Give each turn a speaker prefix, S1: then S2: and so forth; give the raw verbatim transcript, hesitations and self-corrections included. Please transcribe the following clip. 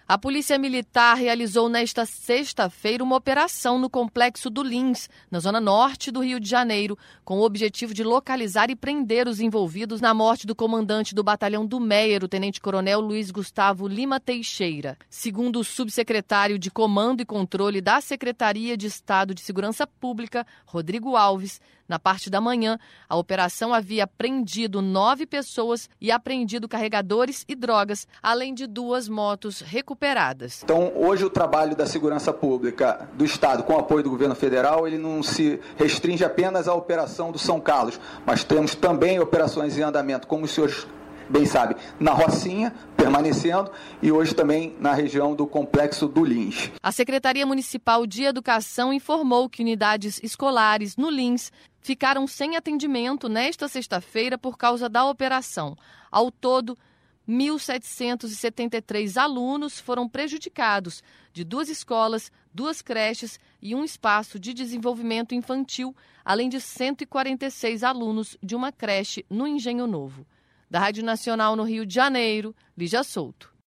S1: A Polícia Militar realizou nesta sexta-feira uma operação no complexo do Lins, na zona norte do Rio de Janeiro, com o objetivo de localizar e prender os envolvidos na morte do comandante do batalhão do Meier, o tenente-coronel Luiz Gustavo Lima Teixeira. Segundo o subsecretário de Comando e Controle da Secretaria de Estado de Segurança Pública, Rodrigo Alves, na parte da manhã, a operação havia prendido nove pessoas e apreendido carregadores e drogas, além de duas motos recuperadas.
S2: Então, hoje o trabalho da segurança pública do Estado, com o apoio do governo federal, ele não se restringe apenas à operação do São Carlos, mas temos também operações em andamento, como os senhores bem sabem, na Rocinha, permanecendo, e hoje também na região do complexo do Lins.
S1: A Secretaria Municipal de Educação informou que unidades escolares no Lins ficaram sem atendimento nesta sexta-feira por causa da operação. Ao todo, mil setecentos e setenta e três alunos foram prejudicados, de duas escolas, duas creches e um espaço de desenvolvimento infantil, além de cento e quarenta e seis alunos de uma creche no Engenho Novo. Da Rádio Nacional no Rio de Janeiro, Lígia Souto.